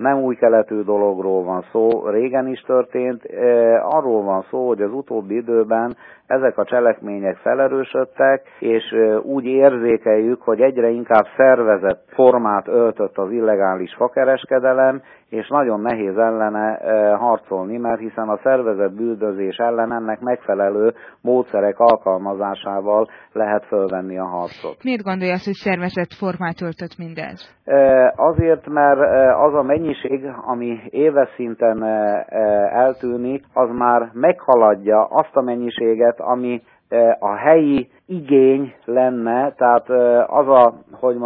nem új keletű dologról van szó, régen is történt, arról van szó, hogy az utóbbi időben ezek a cselekmények felerősödtek, és úgy érzékeljük, hogy egyre inkább szervezett formát öltött az illegális fakereskedelem, és nagyon nehéz ellene harcolni, mert hiszen a szervezett bűnözés ellen ennek megfelelő módszerek alkalmazásával lehet fölvenni a harcot. Miért gondolja azt, hogy szervezett formát öltött mindez? Azért, mert az a mennyiség, ami éves szinten eltűnik, az már meghaladja azt a mennyiséget, ami a helyi igény lenne, tehát az a,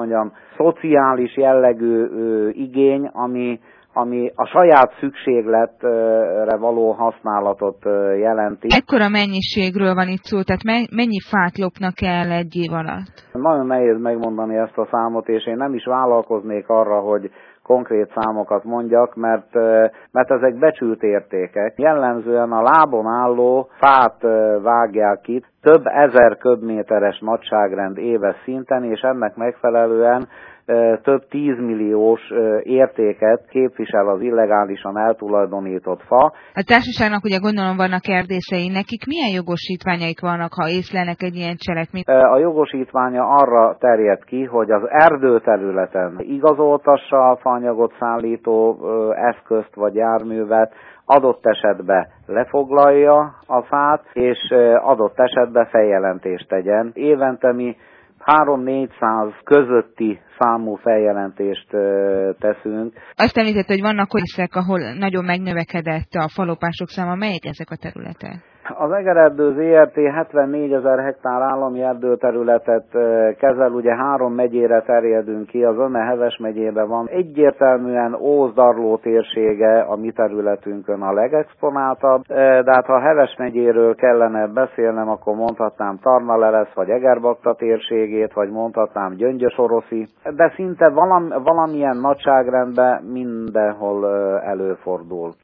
szociális jellegű igény, ami a saját szükségletre való használatot jelenti. Ekkora mennyiségről van itt szó, tehát mennyi fát lopnak el egy év alatt? Nagyon nehéz megmondani ezt a számot, és én nem is vállalkoznék arra, hogy konkrét számokat mondjak, mert ezek becsült értékek. Jellemzően a lábon álló fát vágják ki, több ezer köbméteres nagyságrend éves szinten, és ennek megfelelően több 10 milliós értéket képvisel az illegálisan eltulajdonított fa. A társaságnak ugye gondolom vannak erdészei, nekik milyen jogosítványaik vannak, ha észlelnek egy ilyen cselekményt? A jogosítványa arra terjed ki, hogy az erdőterületen igazoltassa a faanyagot szállító eszközt vagy járművet, adott esetben lefoglalja a fát, és adott esetben feljelentést tegyen. Évente mi 300-400 közötti számú feljelentést teszünk. Azt említett, hogy vannak olyan ahol nagyon megnövekedett a falopások száma. Melyek ezek a területek? Az Egererdő ZRT 74 000 hektár állami erdőterületet kezel, ugye 3 megyére terjedünk ki, az Öme-Heves megyében van. Egyértelműen Ózdarló térsége a mi területünkön a legexponáltabb, de hát ha a Heves megyéről kellene beszélnem, akkor mondhatnám Tarnalelesz vagy Egerbakta térségét, vagy mondhatnám Gyöngyös-Oroszi, de szinte valamilyen nagyságrendben mindenhol előfordul.